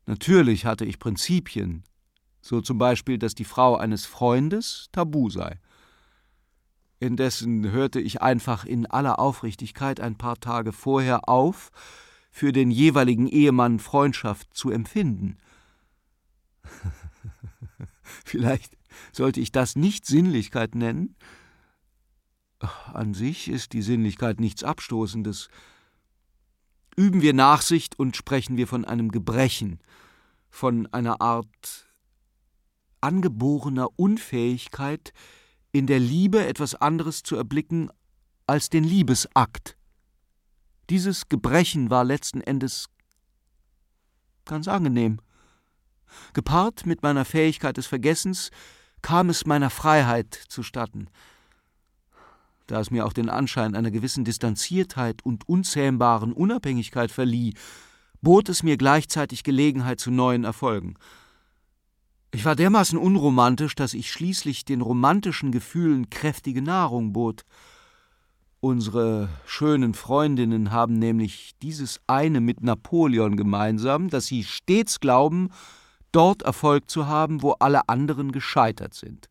Natürlich hatte ich Prinzipien, so zum Beispiel, dass die Frau eines Freundes tabu sei. Indessen hörte ich einfach in aller Aufrichtigkeit ein paar Tage vorher auf, für den jeweiligen Ehemann Freundschaft zu empfinden. Vielleicht sollte ich das nicht Sinnlichkeit nennen? An sich ist die Sinnlichkeit nichts Abstoßendes. Üben wir Nachsicht und sprechen wir von einem Gebrechen, von einer Art angeborener Unfähigkeit, in der Liebe etwas anderes zu erblicken als den Liebesakt. Dieses Gebrechen war letzten Endes ganz angenehm. Gepaart mit meiner Fähigkeit des Vergessens kam es meiner Freiheit zustatten. Da es mir auch den Anschein einer gewissen Distanziertheit und unzähmbaren Unabhängigkeit verlieh, bot es mir gleichzeitig Gelegenheit zu neuen Erfolgen. Ich war dermaßen unromantisch, dass ich schließlich den romantischen Gefühlen kräftige Nahrung bot. Unsere schönen Freundinnen haben nämlich dieses eine mit Napoleon gemeinsam, dass sie stets glauben, dort Erfolg zu haben, wo alle anderen gescheitert sind.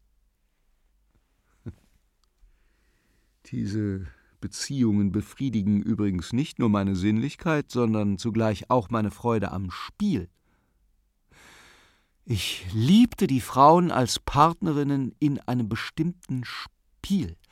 Diese Beziehungen befriedigen übrigens nicht nur meine Sinnlichkeit, sondern zugleich auch meine Freude am Spiel. Ich liebte die Frauen als Partnerinnen in einem bestimmten Spiel.